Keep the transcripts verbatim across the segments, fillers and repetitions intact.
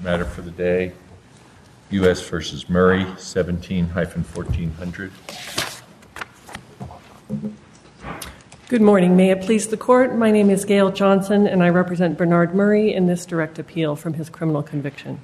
matter for the day, U S versus Murray, seventeen fourteen hundred. Good morning. May it please the Court, my name is Gail Johnson, and I represent Bernard Murray in this direct appeal from his criminal conviction.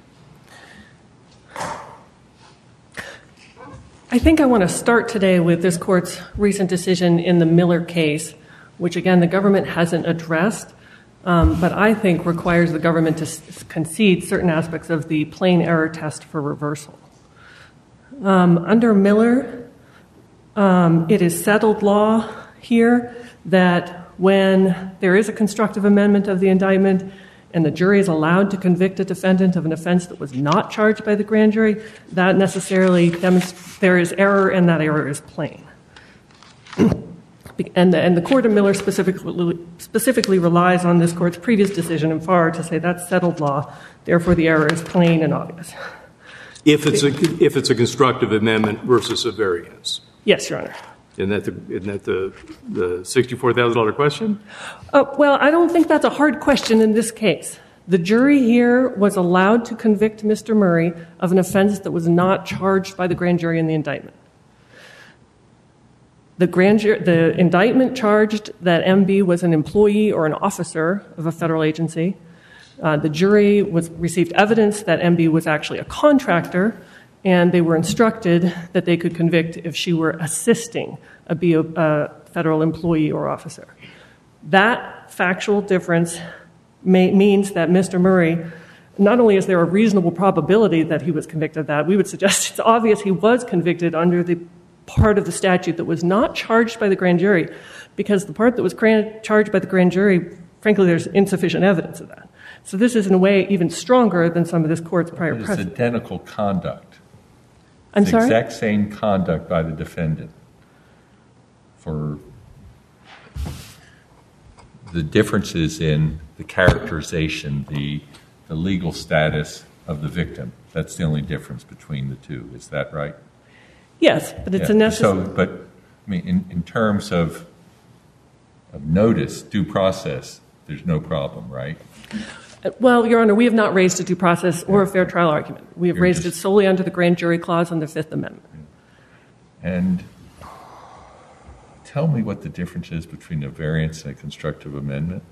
I think I want to start today with this Court's recent decision in the Miller case, which, again, the government hasn't addressed, um, but I think requires the government to s- concede certain aspects of the plain error test for reversal. Um, under Miller, um, it is settled law here that when there is a constructive amendment of the indictment and the jury is allowed to convict a defendant of an offense that was not charged by the grand jury, that necessarily demonstrates there is error and that error is plain. And the, and the Court of Miller specifically, specifically relies on this Court's previous decision in Farr to say that's settled law, therefore the error is plain and obvious. If it's a, if it's a constructive amendment versus a variance. Yes, Your Honor. Isn't that the, isn't that the, the sixty-four thousand dollars question? Uh, well, I don't think that's a hard question in this case. The jury here was allowed to convict Mister Murray of an offense that was not charged by the grand jury in the indictment. The, grand ju- the indictment charged that M B was an employee or an officer of a federal agency. Uh, the jury was, received evidence that M B was actually a contractor, and they were instructed that they could convict if she were assisting a, be a, a federal employee or officer. That factual difference may, means that Mister Murray, not only is there a reasonable probability that he was convicted of that, we would suggest it's obvious he was convicted under the part of the statute that was not charged by the grand jury, because the part that was grand, charged by the grand jury, frankly, there's insufficient evidence of that. So this is, in a way, even stronger than some of this Court's prior It's precedent. identical conduct. I'm it's sorry? The exact same conduct by the defendant. For the differences in the characterization, the the legal status of the victim. That's the only difference between the two. Is that right? Yes, but it's yeah. a necessary... So, but I mean, in, in terms of of notice, due process, there's no problem, right? Well, Your Honor, we have not raised a due process or a fair trial argument. We have You're raised just, it solely under the grand jury clause on the Fifth Amendment. And tell me what the difference is between a variance and a constructive amendment.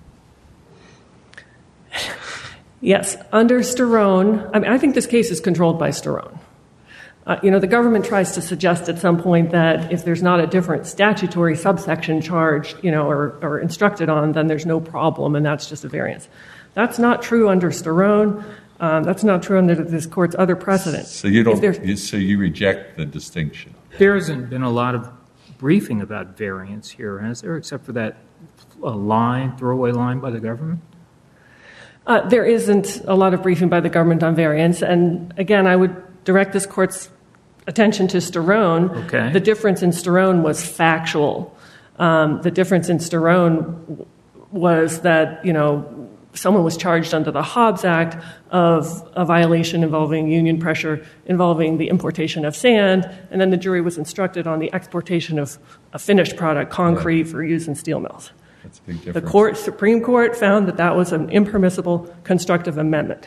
Yes, under Sterone, I mean, I think this case is controlled by Sterone. Uh, you know, the government tries to suggest at some point that if there's not a different statutory subsection charged, you know, or, or instructed on, then there's no problem, and that's just a variance. That's not true under Sterone. Um, that's not true under this Court's other precedents. So you don't. You, so you reject the distinction. There hasn't been a lot of briefing about variance here, has there, except for that uh, line, throwaway line by the government? Uh, there isn't a lot of briefing by the government on variance, and again, I would direct this Court's attention to Sterone. Okay. The difference in Sterone was factual. Um, the difference in Sterone was that, you know, someone was charged under the Hobbs Act of a violation involving union pressure, involving the importation of sand, and then the jury was instructed on the exportation of a finished product, concrete, yeah. for use in steel mills. That's a big difference. The court, Supreme Court found that that was an impermissible constructive amendment.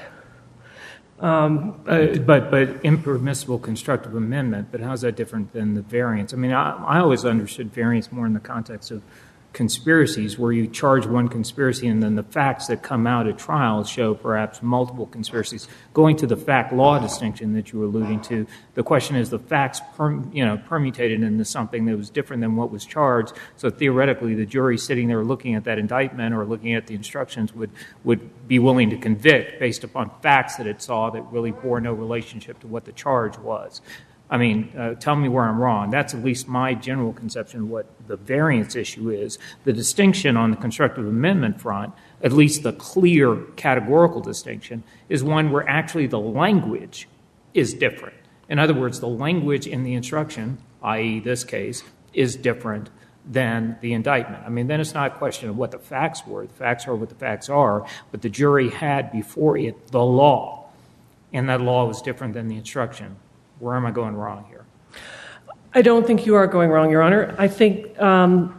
Um, uh, but but impermissible constructive amendment, but how's that different than the variance? I mean, I, I always understood variance more in the context of conspiracies, where you charge one conspiracy and then the facts that come out at trial show perhaps multiple conspiracies. Going to the fact-law distinction that you were alluding to, the question is the facts per, you know, permutated into something that was different than what was charged. So theoretically, the jury sitting there looking at that indictment or looking at the instructions would, would be willing to convict based upon facts that it saw that really bore no relationship to what the charge was. I mean, uh, tell me where I'm wrong. That's at least my general conception of what the variance issue is. The distinction on the constructive amendment front, at least the clear categorical distinction, is one where actually the language is different. In other words, the language in the instruction, that is this case, is different than the indictment. I mean, then it's not a question of what the facts were. The facts are what the facts are, but the jury had before it the law, and that law was different than the instruction. Where am I going wrong here? I don't think you are going wrong, Your Honor. I think um,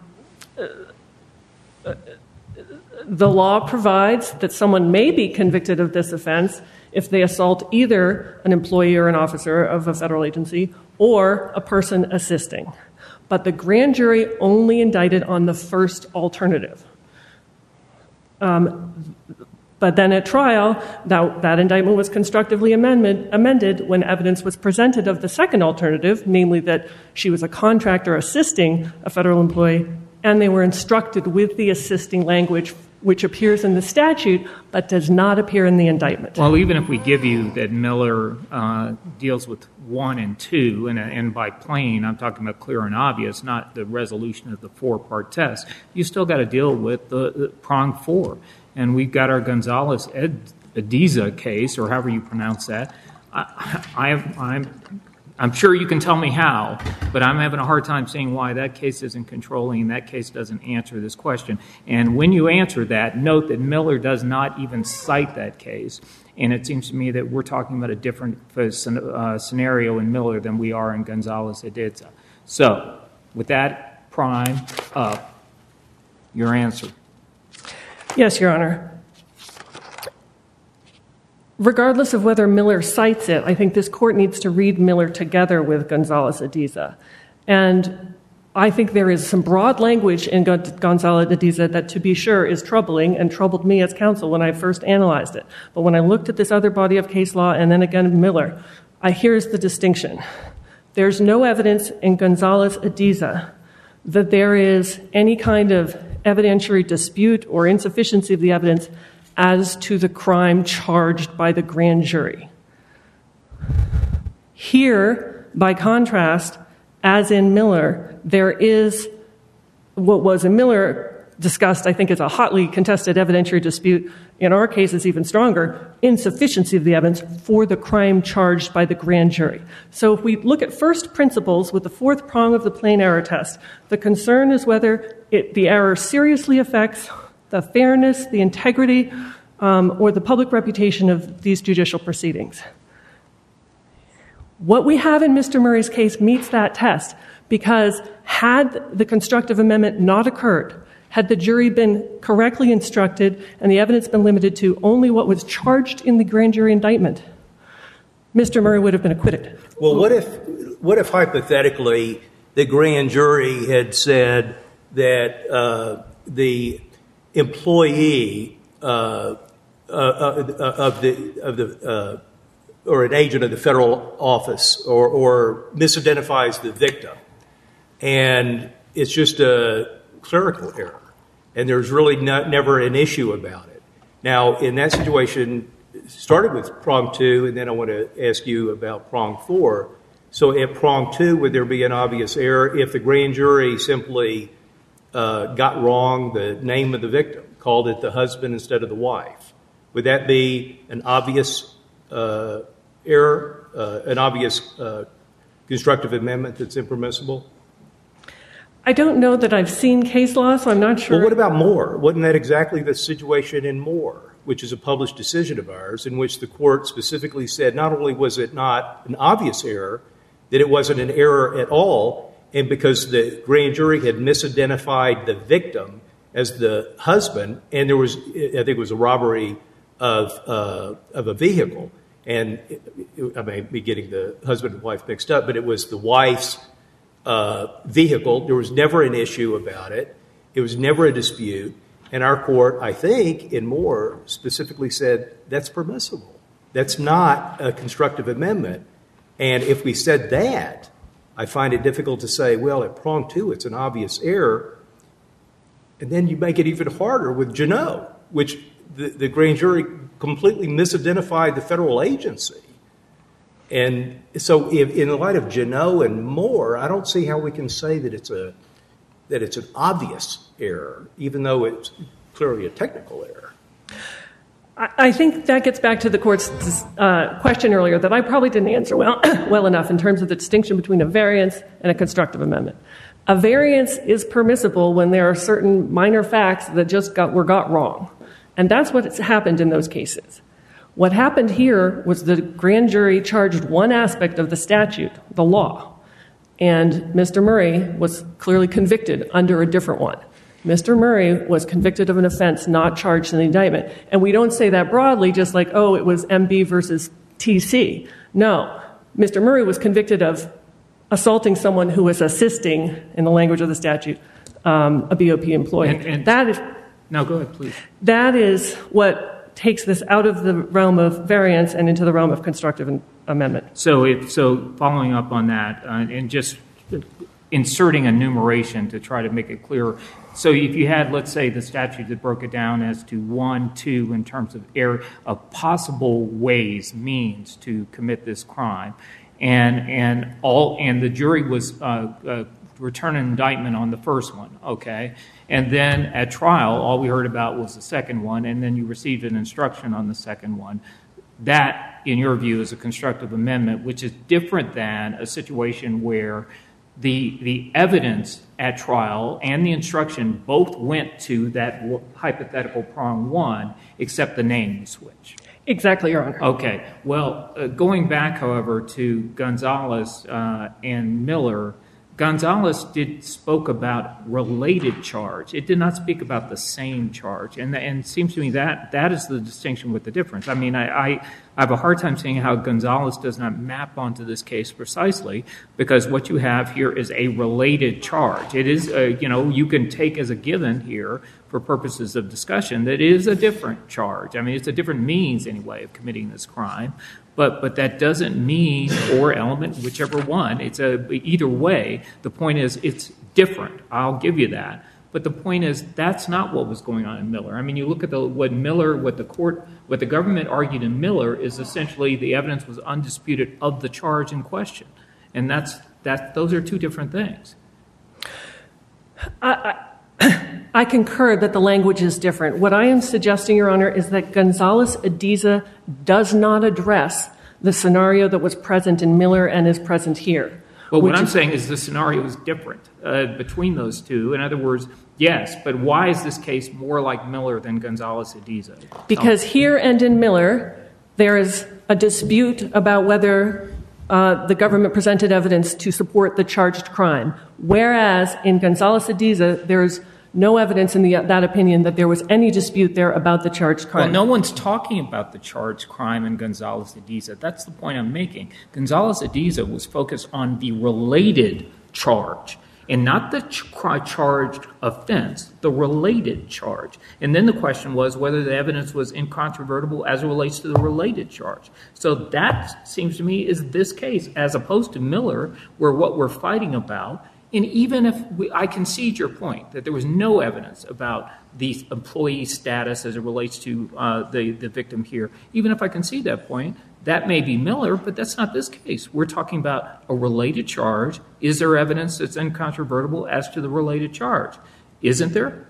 uh, the law provides that someone may be convicted of this offense if they assault either an employee or an officer of a federal agency or a person assisting. But the grand jury only indicted on the first alternative. Um, but then at trial, that, that indictment was constructively amended, amended when evidence was presented of the second alternative, namely that she was a contractor assisting a federal employee, and they were instructed with the assisting language which appears in the statute but does not appear in the indictment. Well, even if we give you that Miller uh, deals with one and two, and, and by plain, I'm talking about clear and obvious, not the resolution of the four-part test, you still got to deal with the, the prong four. And we've got our Gonzalez-Ediza case, or however you pronounce that. I, I have, I'm, I'm sure you can tell me how, but I'm having a hard time seeing why that case isn't controlling and that case doesn't answer this question. And when you answer that, note that Miller does not even cite that case. And it seems to me that we're talking about a different uh, scenario in Miller than we are in Gonzalez-Ediza. So, with that prime up, your answer. Yes, Your Honor. Regardless of whether Miller cites it, I think this court needs to read Miller together with Gonzalez-Ediza. And I think there is some broad language in Gonzalez-Ediza that, to be sure, is troubling and troubled me as counsel when I first analyzed it. But when I looked at this other body of case law and then again Miller, I here's the distinction. There's no evidence in Gonzalez-Ediza that there is any kind of evidentiary dispute or insufficiency of the evidence as to the crime charged by the grand jury. Here, by contrast, as in Miller, there is what was in Miller discussed, I think, as a hotly contested evidentiary dispute. In our case, it's even stronger, insufficiency of the evidence for the crime charged by the grand jury. So if we look at first principles with the fourth prong of the plain error test, the concern is whether it, the error seriously affects the fairness, the integrity, um, or the public reputation of these judicial proceedings. What we have in Mister Murray's case meets that test because had the constructive amendment not occurred, had the jury been correctly instructed and the evidence been limited to only what was charged in the grand jury indictment, Mister Murray would have been acquitted. Well, what if, what if hypothetically the grand jury had said that uh, the employee uh, uh, of the of the uh, or an agent of the federal office or, or misidentifies the victim, and it's just a clerical error, and there's really not, never an issue about it. Now, in that situation, started with prong two, and then I want to ask you about prong four. So at prong two, would there be an obvious error if the grand jury simply uh, got wrong the name of the victim, called it the husband instead of the wife? Would that be an obvious uh, error, uh, an obvious uh, constructive amendment that's impermissible? I don't know that I've seen case law, so I'm not sure. Well, what about Moore? Wasn't that exactly the situation in Moore, which is a published decision of ours, in which the court specifically said not only was it not an obvious error, that it wasn't an error at all, and because the grand jury had misidentified the victim as the husband, and there was, I think it was a robbery of uh, of a vehicle, and it, it, I may be getting the husband and wife mixed up, but it was the wife's uh, vehicle. There was never an issue about it. It was never a dispute, and our court, I think, in Moore, specifically said that's permissible. That's not a constructive amendment. And if we said that, I find it difficult to say, well, at prong two, it's an obvious error. And then you make it even harder with Jeannot, which the, the grand jury completely misidentified the federal agency. And so if, in the light of Jeannot and Moore, I don't see how we can say that it's a that it's an obvious error, even though it's clearly a technical error. I think that gets back to the court's uh, question earlier that I probably didn't answer well, well enough in terms of the distinction between a variance and a constructive amendment. A variance is permissible when there are certain minor facts that just got, were got wrong. And that's what's happened in those cases. What happened here was the grand jury charged one aspect of the statute, the law, and Mister Murray was clearly convicted under a different one. Mister Murray was convicted of an offense not charged in the indictment. And we don't say that broadly, just like, oh, it was M B versus T C. No, Mister Murray was convicted of assaulting someone who was assisting, in the language of the statute, um, a B O P employee. And, and that is, no, go ahead, please. That is what takes this out of the realm of variance and into the realm of constructive amendment. So, if, so following up on that, uh, and just inserting a numeration to try to make it clearer. So if you had, let's say, the statute that broke it down as to one, two, in terms of, air, of possible ways, means to commit this crime, and and all, and the jury was uh, uh, return an indictment on the first one, okay, and then at trial, all we heard about was the second one, and then you received an instruction on the second one. That, in your view, is a constructive amendment, which is different than a situation where the the evidence at trial and the instruction both went to that hypothetical prong one, except the name was switched. Exactly, Your Honor. Okay. Well, uh, going back, however, to Gonzalez uh, and Miller, Gonzalez did spoke about related charge. It did not speak about the same charge, and and it seems to me that that is the distinction with the difference. I mean, I, I, I have a hard time seeing how Gonzalez does not map onto this case precisely, because what you have here is a related charge. It is, uh, you know, you can take as a given here for purposes of discussion that it is a different charge. I mean, it's a different means anyway of committing this crime. But but that doesn't mean, or element, whichever one. It's a either way. The point is, it's different. I'll give you that. But the point is, that's not what was going on in Miller. I mean, you look at the what Miller, what the court, what the government argued in Miller is essentially the evidence was undisputed of the charge in question, and that's that. Those are two different things. I, I, I concur that the language is different. What I am suggesting, Your Honor, is that Gonzalez-Adiza does not address the scenario that was present in Miller and is present here. Well, what I'm saying is the scenario is different uh, between those two. In other words, yes, but why is this case more like Miller than Gonzalez-Adiza? Because oh. here and in Miller, there is a dispute about whether uh, the government presented evidence to support the charged crime, whereas in Gonzalez-Adiza, there's no evidence in the, that opinion that there was any dispute there about the charged crime. Well, no one's talking about the charged crime in Gonzalez-Adiza. That's the point I'm making. Gonzalez-Adiza was focused on the related charge, and not the ch- charged offense, the related charge. And then the question was whether the evidence was incontrovertible as it relates to the related charge. So that, seems to me, is this case, as opposed to Miller, where what we're fighting about. And even if we, I concede your point that there was no evidence about the employee status as it relates to uh, the, the victim here, even if I concede that point, that may be Miller, but that's not this case. We're talking about a related charge. Is there evidence that's incontrovertible as to the related charge? Isn't there?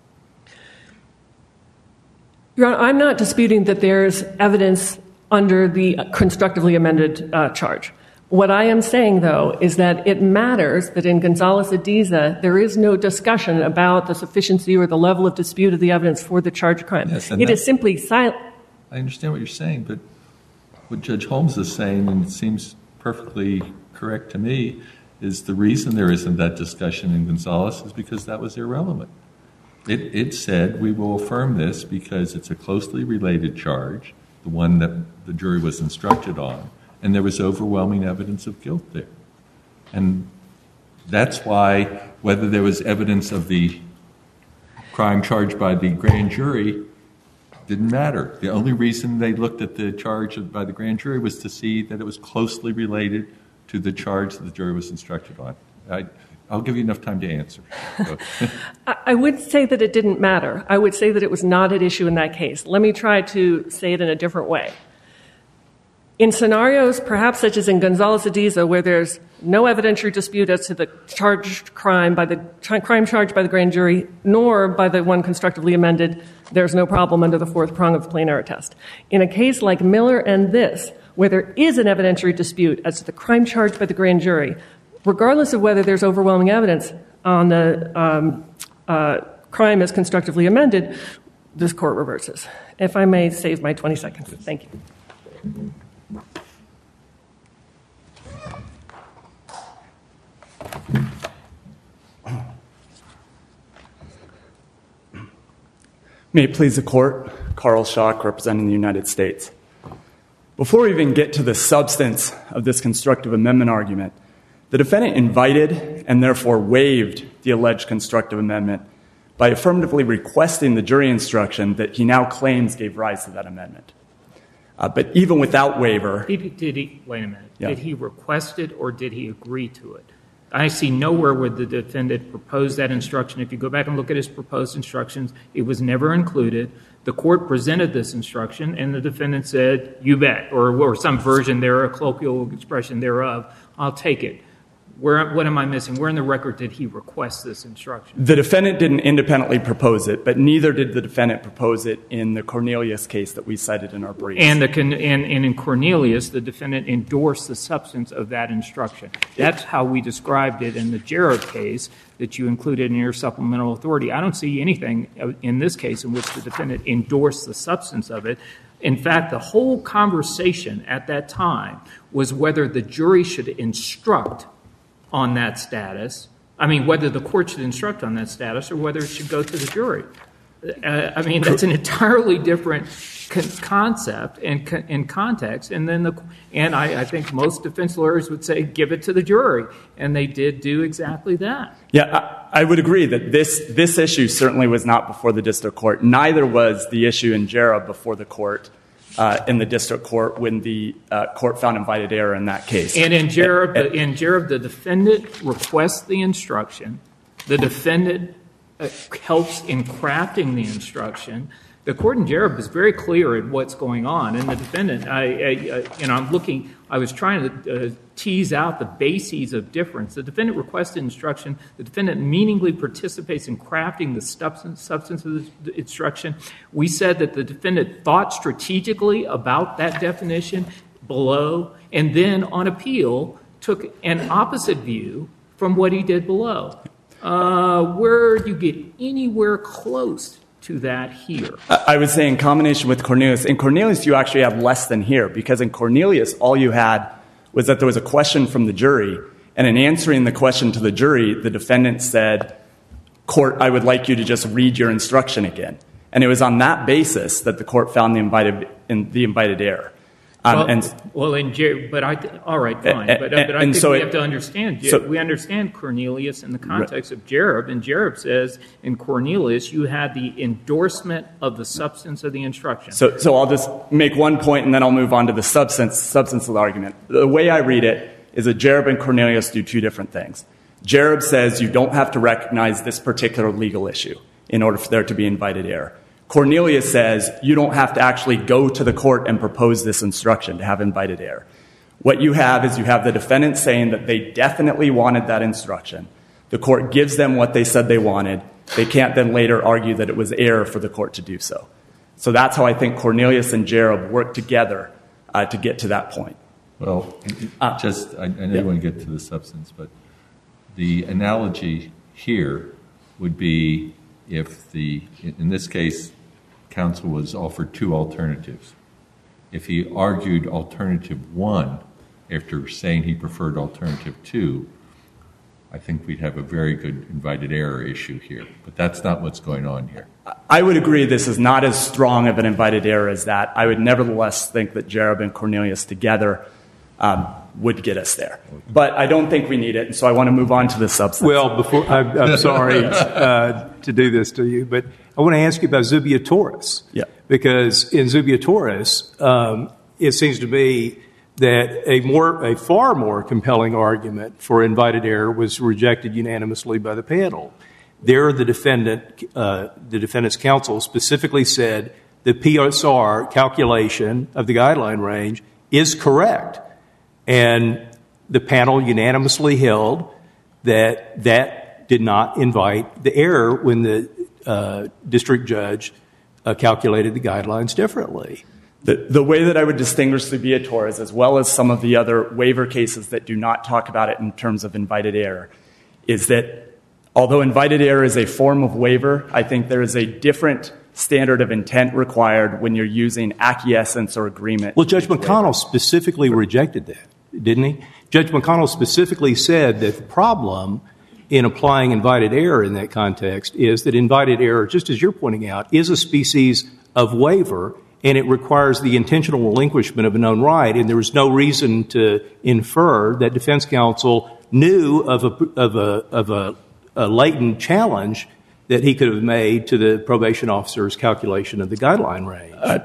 Your Honor, I'm not disputing that there's evidence under the constructively amended uh, charge. What I am saying, though, is that it matters that in Gonzalez-Adiza, there is no discussion about the sufficiency or the level of dispute of the evidence for the charged crime. Yes, it is simply silent. I understand what you're saying, but what Judge Holmes is saying, and it seems perfectly correct to me, is the reason there isn't that discussion in Gonzalez is because that was irrelevant. It, it said, we will affirm this because it's a closely related charge, the one that the jury was instructed on, and there was overwhelming evidence of guilt there. And that's why, whether there was evidence of the crime charged by the grand jury didn't matter. The only reason they looked at the charge by the grand jury was to see that it was closely related to the charge that the jury was instructed on. I, I'll give you enough time to answer. I would say that it didn't matter. I would say that it was not at issue in that case. Let me try to say it in a different way. In scenarios, perhaps such as in Gonzalez-Adiza, where there's no evidentiary dispute as to the charged crime by the crime charged by the grand jury, nor by the one constructively amended, there's no problem under the fourth prong of the plain error test. In a case like Miller and this, where there is an evidentiary dispute as to the crime charged by the grand jury, regardless of whether there's overwhelming evidence on the um, uh, crime as constructively amended, this court reverses. If I may save my twenty seconds. Thank you. May it please the Court, Carl Schock, representing the United States. Before we even get to the substance of this constructive amendment argument, the defendant invited and therefore waived the alleged constructive amendment by affirmatively requesting the jury instruction that he now claims gave rise to that amendment. Uh, but even without waiver... Did he, did he wait a minute. Yeah. Did he request it or did he agree to it? I see nowhere where the defendant proposed that instruction. If you go back and look at his proposed instructions, it was never included. The court presented this instruction, and the defendant said, you bet, or, or some version there, a colloquial expression thereof, I'll take it. Where, what am I missing? Where in the record did he request this instruction? The defendant didn't independently propose it, but neither did the defendant propose it in the Cornelius case that we cited in our briefs. And, the, and, and in Cornelius, the defendant endorsed the substance of that instruction. That's how we described it in the Jared case that you included in your supplemental authority. I don't see anything in this case in which the defendant endorsed the substance of it. In fact, the whole conversation at that time was whether the jury should instruct on that status. I mean, whether the court should instruct on that status or whether it should go to the jury. Uh, I mean, that's an entirely different con- concept and, con- and context. And then, the, and I, I think most defense lawyers would say, give it to the jury. And they did do exactly that. Yeah, I, I would agree that this, this issue certainly was not before the district court. Neither was the issue in Jarrah before the court. Uh, in the district court when the uh, court found invited error in that case. And in Jarrah, the, in Jarrah, the defendant requests the instruction. The defendant uh, helps in crafting the instruction. The court in Jarrah is very clear at what's going on. And the defendant, I, I, I, you know, I'm looking, I was trying to uh, tease out the bases of difference. The defendant requested instruction. The defendant meaningfully participates in crafting the substance, substance of the instruction. We said that the defendant thought strategically about that definition below, and then on appeal took an opposite view from what he did below. Uh, where do you get anywhere close to that here? I would say in combination with Cornelius. In Cornelius, you actually have less than here, because in Cornelius, all you had was that there was a question from the jury, and in answering the question to the jury, the defendant said, court, I would like you to just read your instruction again. And it was on that basis that the court found the invited, in, the invited error. Um, well, and, well, in Jer- but I, th- all right, fine. Uh, but, uh, but I think so we it, have to understand, Jer- so, we understand Cornelius in the context right. of Jarrah, and Jarrah says in Cornelius you had the endorsement of the substance of the instruction. So, so I'll just make one point, and then I'll move on to the substance, substance of the argument. The way I read it is that Jarrah and Cornelius do two different things. Jarrah says you don't have to recognize this particular legal issue in order for there to be invited error. Cornelius says you don't have to actually go to the court and propose this instruction to have invited error. What you have is you have the defendant saying that they definitely wanted that instruction. The court gives them what they said they wanted. They can't then later argue that it was error for the court to do so. So that's how I think Cornelius and Jarrah work together uh, to get to that point. Well, uh, just I, I know yeah. you want to get to the substance, but the analogy here would be if the, in this case, counsel was offered two alternatives. If he argued alternative one after saying he preferred alternative two, I think we'd have a very good invited error issue here. But that's not what's going on here. I would agree this is not as strong of an invited error as that. I would nevertheless think that Jarrah and Cornelius together um, would get us there. But I don't think we need it, and so I want to move on to the substance. Well, before I'm, I'm sorry uh, to do this to you, but I want to ask you about Zubia Torres. Yeah. Because in Zubia Torres, um, it seems to me that a more, a far more compelling argument for invited error was rejected unanimously by the panel. There, the defendant, uh, the defendant's counsel specifically said the P S R calculation of the guideline range is correct. And the panel unanimously held that that did not invite the error when the uh, district judge uh, calculated the guidelines differently. The, the way that I would distinguish Zubia Torres, as well as some of the other waiver cases that do not talk about it in terms of invited error, is that although invited error is a form of waiver, I think there is a different standard of intent required when you're using acquiescence or agreement. Well, Judge McConnell specifically rejected that, didn't he? Judge McConnell specifically said that the problem in applying invited error in that context is that invited error, just as you're pointing out, is a species of waiver, and it requires the intentional relinquishment of a known right, and there was no reason to infer that defense counsel knew of a, of a, of a, a latent challenge that he could have made to the probation officer's calculation of the guideline range. Uh,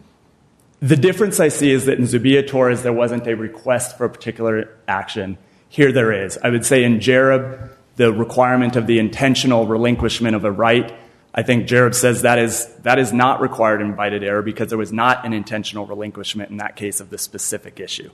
the difference I see is that in Zubia-Torres there wasn't a request for a particular action. Here there is. I would say in Jareb, the requirement of the intentional relinquishment of a right, I think Jareb says that is that is not required in invited error because there was not an intentional relinquishment in that case of the specific issue.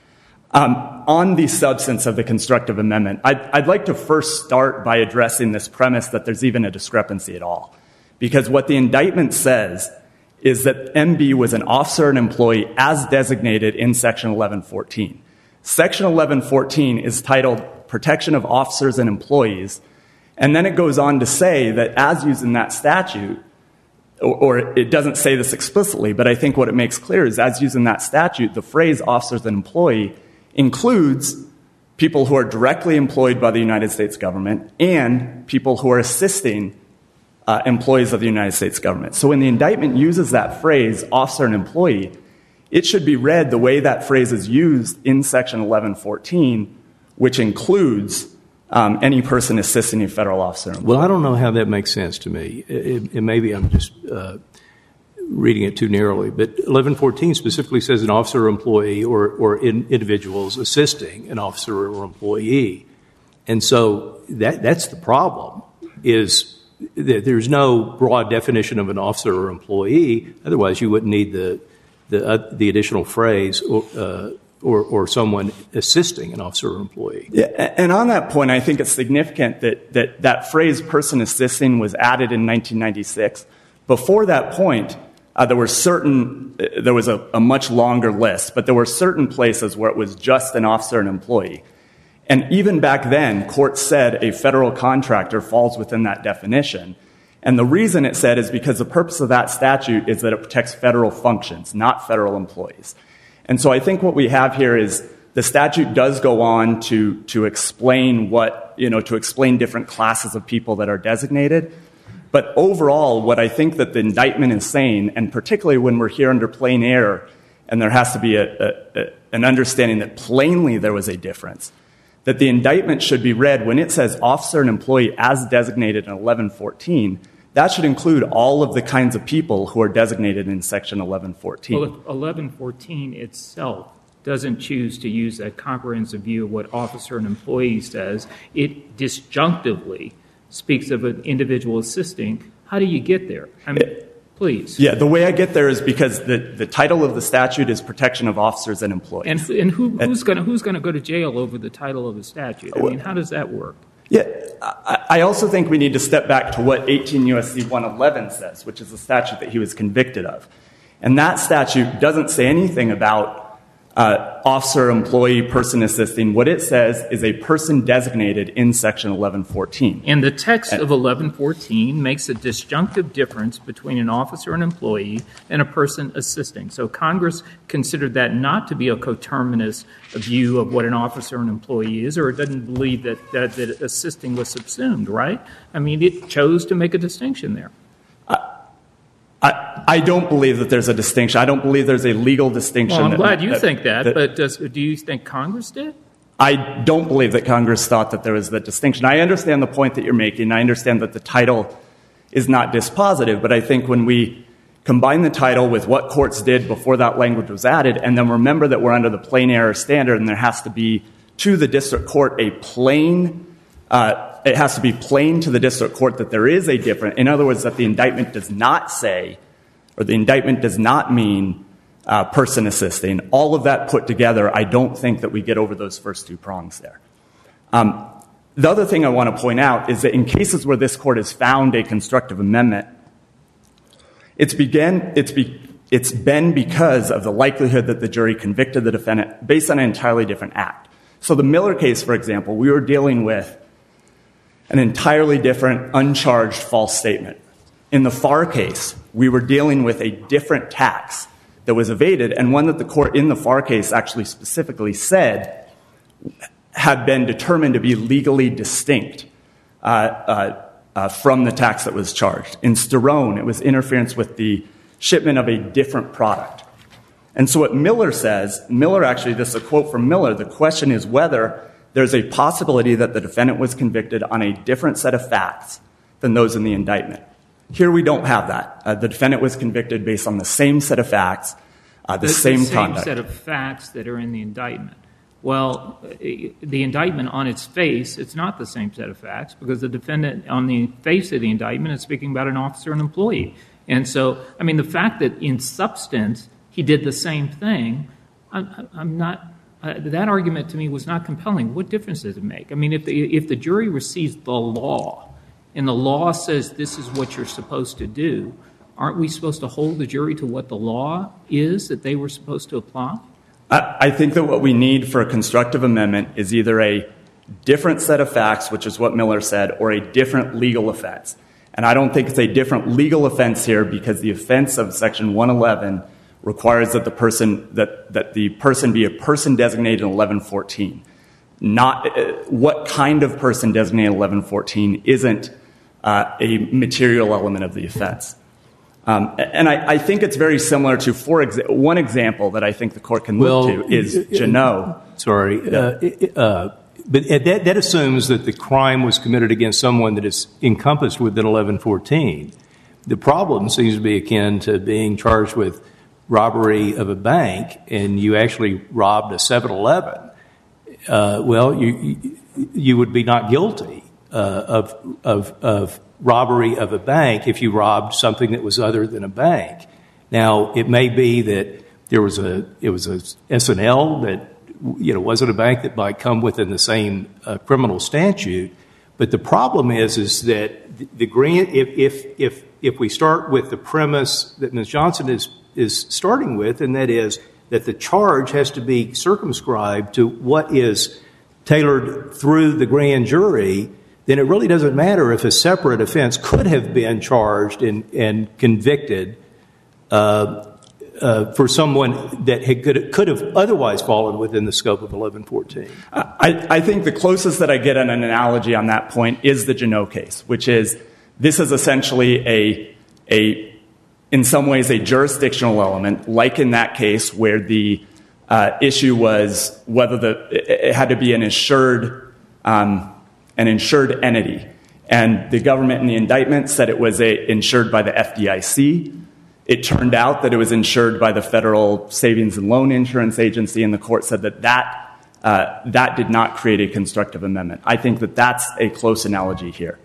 Um, on the substance of the constructive amendment, I'd, I'd like to first start by addressing this premise that there's even a discrepancy at all. Because what the indictment says is that M B was an officer and employee as designated in Section eleven fourteen. Section eleven fourteen is titled Protection of Officers and Employees, and then it goes on to say that as used in that statute, or, or it doesn't say this explicitly, but I think what it makes clear is as used in that statute, the phrase officers and employee includes people who are directly employed by the United States government and people who are assisting uh, employees of the United States government. So when the indictment uses that phrase, officer and employee, it should be read the way that phrase is used in Section eleven fourteen, which includes um, any person assisting a federal officer. Well, I don't know how that makes sense to me. It, it, maybe I'm just uh, reading it too narrowly, but eleven fourteen specifically says an officer or employee or, or in, individuals assisting an officer or employee. And so that that's the problem, is that there's no broad definition of an officer or employee. Otherwise, you wouldn't need the the, uh, the additional phrase or, uh, or, or someone assisting an officer or employee. Yeah, and on that point, I think it's significant that that, that phrase person assisting was added in nineteen ninety-six. Before that point, Uh, there were certain, there was a, a much longer list, but there were certain places where it was just an officer and employee. And even back then, courts said a federal contractor falls within that definition. And the reason it said is because the purpose of that statute is that it protects federal functions, not federal employees. And so I think what we have here is the statute does go on to, to explain what, you know, to explain different classes of people that are designated. But overall, what I think that the indictment is saying, and particularly when we're here under plain error, and there has to be a, a, a, an understanding that plainly there was a difference, that the indictment should be read when it says officer and employee as designated in eleven fourteen, that should include all of the kinds of people who are designated in Section eleven fourteen. Well, if eleven fourteen itself doesn't choose to use that comprehensive view of what officer and employee says, it disjunctively speaks of an individual assisting. How do you get there? I mean, please. Yeah, the way I get there is because the, the title of the statute is Protection of Officers and Employees. And, and who, who's going who's to go to jail over the title of the statute? I mean, how does that work? Yeah, I, I also think we need to step back to what eighteen U S C one eleven says, which is the statute that he was convicted of. And that statute doesn't say anything about Uh, officer, employee, person assisting. What it says is a person designated in Section eleven fourteen. And the text of eleven fourteen makes a disjunctive difference between an officer and employee and a person assisting. So Congress considered that not to be a coterminous view of what an officer and employee is, or it doesn't believe that, that, that assisting was subsumed, right? I mean, it chose to make a distinction there. I, I don't believe that there's a distinction. I don't believe there's a legal distinction. Well, I'm that, glad you that, think that, that but does, do you think Congress did? I don't believe that Congress thought that there was that distinction. I understand the point that you're making. I understand that the title is not dispositive, but I think when we combine the title with what courts did before that language was added, and then remember that we're under the plain error standard and there has to be, to the district court, a plain uh it has to be plain to the district court that there is a difference. In other words, that the indictment does not say, or the indictment does not mean uh, person assisting. All of that put together, I don't think that we get over those first two prongs there. Um, the other thing I want to point out is that in cases where this court has found a constructive amendment, it's, began, it's, be, it's been because of the likelihood that the jury convicted the defendant based on an entirely different act. So the Miller case, for example, we were dealing with an entirely different uncharged false statement. In the Farr case, we were dealing with a different tax that was evaded, and one that the court in the Farr case actually specifically said had been determined to be legally distinct uh, uh, uh, from the tax that was charged. In Sterone, it was interference with the shipment of a different product. And so what Miller says, Miller actually, this is a quote from Miller, the question is whether there's a possibility that the defendant was convicted on a different set of facts than those in the indictment. Here we don't have that. Uh, the defendant was convicted based on the same set of facts, uh, the, the same conduct. The same set of facts that are in the indictment. Well, the indictment on its face, it's not the same set of facts because the defendant on the face of the indictment is speaking about an officer and employee. And so, I mean, the fact that in substance he did the same thing, I'm, I'm not, uh, that argument to me was not compelling. What difference does it make? I mean, if the, if the jury receives the law and the law says this is what you're supposed to do, aren't we supposed to hold the jury to what the law is that they were supposed to apply? I think that what we need for a constructive amendment is either a different set of facts, which is what Miller said, or a different legal offense. And I don't think it's a different legal offense here because the offense of Section one eleven requires that the person that, that the person be a person designated in eleven fourteen. Not uh, what kind of person designated in eleven fourteen isn't uh, a material element of the offense. Um, and I, I think it's very similar to, for exa- one example that I think the court can well, look to is Janot. Sorry. Uh, uh, but that, that assumes that the crime was committed against someone that is encompassed within eleven fourteen. The problem seems to be akin to being charged with robbery of a bank and you actually robbed a seven eleven. Uh, well, you you would be not guilty uh, of of of robbery of a bank if you robbed something that was other than a bank. Now, it may be that there was a it was a S and L that you know wasn't a bank that might come within the same uh, criminal statute, but the problem is is that the, the grant if if if if we start with the premise that Miz Johnson is is starting with, and that is that the charge has to be circumscribed to what is tailored through the grand jury, then it really doesn't matter if a separate offense could have been charged and, and convicted uh, uh, for someone that had, could, could have otherwise fallen within the scope of eleven fourteen. I, I think the closest that I get an analogy on that point is the Janot case, which is this is essentially a, a in some ways a jurisdictional element, like in that case where the uh, issue was whether the it had to be an insured um, an insured entity. And the government in the indictment said it was a, insured by the F D I C. It turned out that it was insured by the Federal Savings and Loan Insurance Agency, and the court said that that, uh, that did not create a constructive amendment. I think that that's a close analogy here.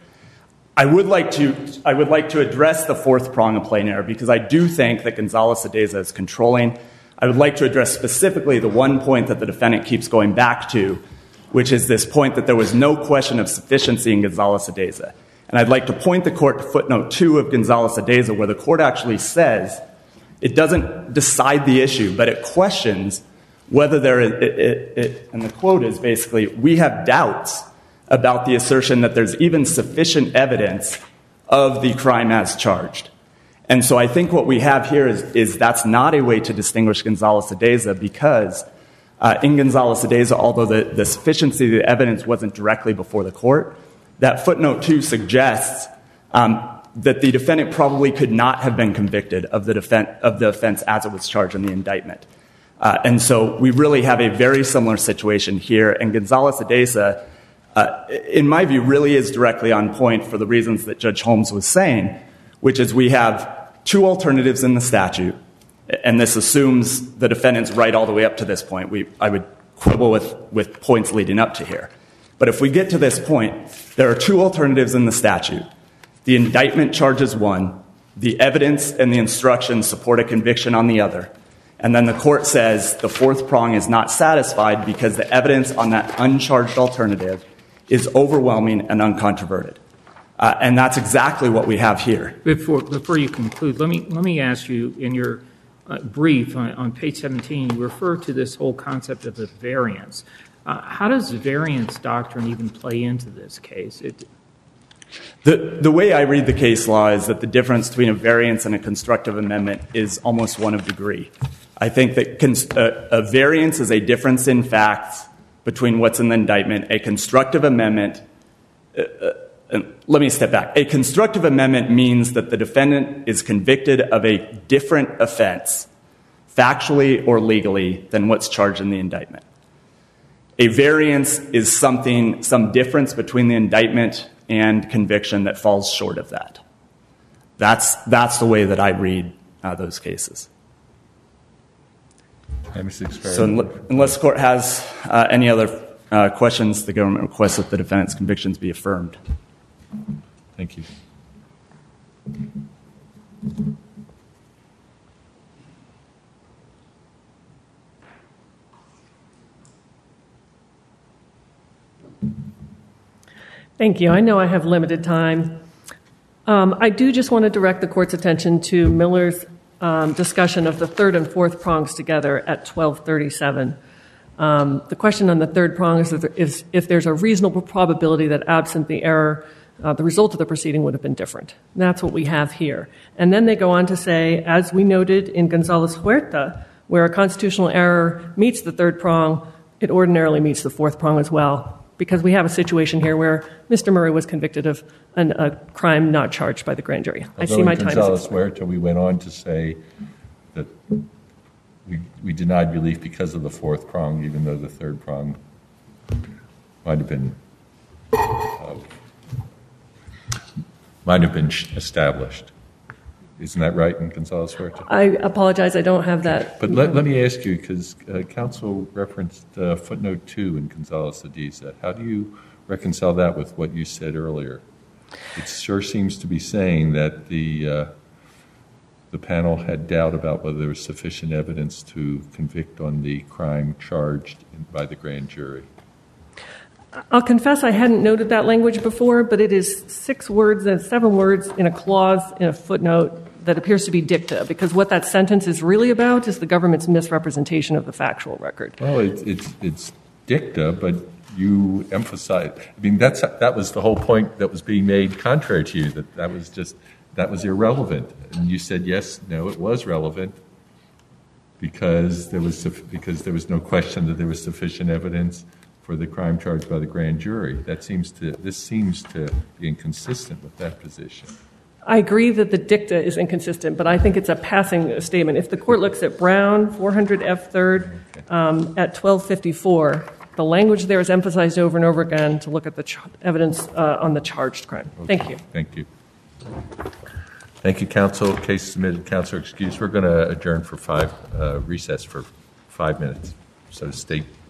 I would like to, I would like to address the fourth prong of plain error because I do think that Gonzales-Adeza is controlling. I would like to address specifically the one point that the defendant keeps going back to, which is this point that there was no question of sufficiency in Gonzales-Adeza. And I'd like to point the court to footnote two of Gonzales-Adeza, where the court actually says it doesn't decide the issue, but it questions whether there is, it, it, it, and the quote is basically, we have doubts about the assertion that there's even sufficient evidence of the crime as charged. And so I think what we have here is, is that's not a way to distinguish Gonzales-Adeza because Uh, in Gonzales-Adeza, although the, the sufficiency of the evidence wasn't directly before the court, that footnote two suggests um, that the defendant probably could not have been convicted of the, defen- of the offense as it was charged in the indictment. Uh, and so we really have a very similar situation here, and Gonzales-Adeza, uh, in my view, really is directly on point for the reasons that Judge Holmes was saying, which is we have two alternatives in the statute. And this assumes the defendant's right all the way up to this point. We, I would quibble with, with points leading up to here. But if we get to this point, there are two alternatives in the statute. The indictment charges one, the evidence and the instructions support a conviction on the other. And then the court says the fourth prong is not satisfied because the evidence on that uncharged alternative is overwhelming and uncontroverted. Uh, and that's exactly what we have here. Before, before you conclude, let me, let me ask you in your Uh, brief on, on page seventeen, you refer to this whole concept of the variance. Uh, how does the variance doctrine even play into this case? It, the, the way I read the case law is that the difference between a variance and a constructive amendment is almost one of degree. I think that cons- a, a variance is a difference in facts between what's in the indictment. A constructive amendment, uh, and let me step back. A constructive amendment means that the defendant is convicted of a different offense, factually or legally, than what's charged in the indictment. A variance is something, some difference between the indictment and conviction that falls short of that. That's, that's the way that I read uh, those cases. So unless the court has uh, any other uh, questions, the government requests that the defendant's convictions be affirmed. Thank you. Thank you. I know I have limited time. Um, I do just want to direct the court's attention to Miller's um, discussion of the third and fourth prongs together at twelve thirty-seven. Um, the question on the third prong is if, there, is if there's a reasonable probability that absent the error, uh, the result of the proceeding would have been different. And that's what we have here. And then they go on to say, as we noted in Gonzalez-Huerta, where a constitutional error meets the third prong, it ordinarily meets the fourth prong as well, because we have a situation here where Mister Murray was convicted of an, a crime not charged by the grand jury. Although I see my in time is Gonzalez-Huerta, we went on to say that we, we denied relief because of the fourth prong, even though the third prong might have been uh, might have been established. Isn't that right in Gonzalez-Huerta? I apologize, I don't have that. But let, let me ask you, because uh, counsel referenced uh, footnote two in Gonzalez-Adiza. How do you reconcile that with what you said earlier? It sure seems to be saying that the uh, the panel had doubt about whether there was sufficient evidence to convict on the crime charged in, by the grand jury. I'll confess I hadn't noted that language before, but it is six words and seven words in a clause in a footnote that appears to be dicta, because what that sentence is really about is the government's misrepresentation of the factual record. Well, it's it's, it's dicta, but you emphasize. I mean, that's that was the whole point that was being made contrary to you. That that was just that was irrelevant, and you said yes, no, it was relevant because there was because there was no question that there was sufficient evidence for the crime charged by the grand jury. That seems to this seems to be inconsistent with that position. I agree that the dicta is inconsistent, but I think it's a passing statement. If the court looks at Brown, four hundred F third, um, at twelve fifty-four, the language there is emphasized over and over again to look at the ch- evidence uh, on the charged crime. Okay. Thank you. Thank you. Thank you, counsel. Case submitted. Counsel excused. We're going to adjourn for five, uh, recess for five minutes. So state.